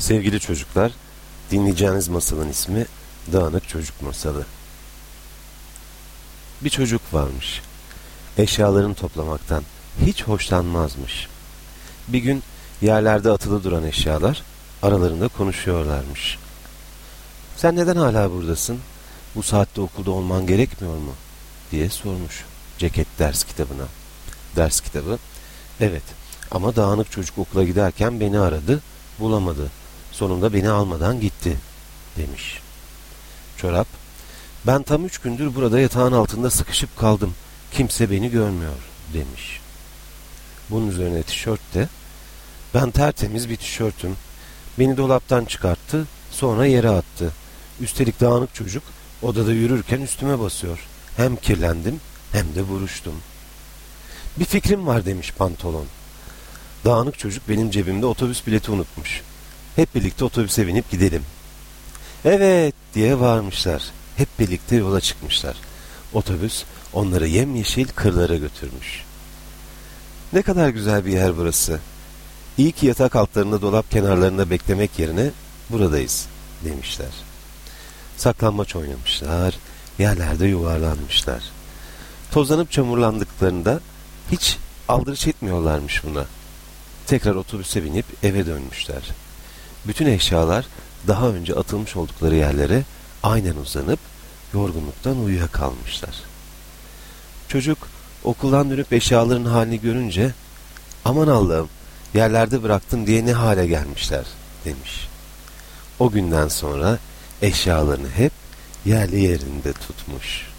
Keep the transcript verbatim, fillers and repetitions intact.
Sevgili çocuklar, dinleyeceğiniz masalın ismi Dağınık Çocuk Masalı. Bir çocuk varmış. Eşyalarını toplamaktan hiç hoşlanmazmış. Bir gün yerlerde atılı duran eşyalar aralarında konuşuyorlarmış. "Sen neden hala buradasın? Bu saatte okulda olman gerekmiyor mu?" diye sormuş Ceket ders kitabına. Ders kitabı, "Evet, ama dağınık çocuk okula giderken beni aradı, bulamadı. Sonunda beni almadan gitti," demiş. Çorap, "Ben tam üç gündür burada yatağın altında sıkışıp kaldım. Kimse beni görmüyor," demiş. Bunun üzerine tişört de, "Ben tertemiz bir tişörtüm. Beni dolaptan çıkarttı, sonra yere attı. Üstelik dağınık çocuk odada yürürken üstüme basıyor. Hem kirlendim hem de buruştum." "Bir fikrim var," demiş pantolon. "Dağınık çocuk benim cebimde otobüs bileti unutmuş. Hep birlikte otobüse binip gidelim." "Evet," diye varmışlar. Hep birlikte yola çıkmışlar. Otobüs onları yemyeşil kırlara götürmüş. "Ne kadar güzel bir yer burası. İyi ki yatak altlarında, dolap kenarlarında beklemek yerine buradayız," demişler. Saklambaç oynamışlar, yerlerde yuvarlanmışlar. Tozlanıp çamurlandıklarında hiç aldırış etmiyorlarmış buna. Tekrar otobüse binip eve dönmüşler. Bütün eşyalar daha önce atılmış oldukları yerlere aynen uzanıp yorgunluktan uyuyakalmışlar. Çocuk okuldan dönüp eşyaların halini görünce, "Aman Allah'ım, yerlerde bıraktım diye ne hale gelmişler," demiş. O günden sonra eşyalarını hep yerli yerinde tutmuş.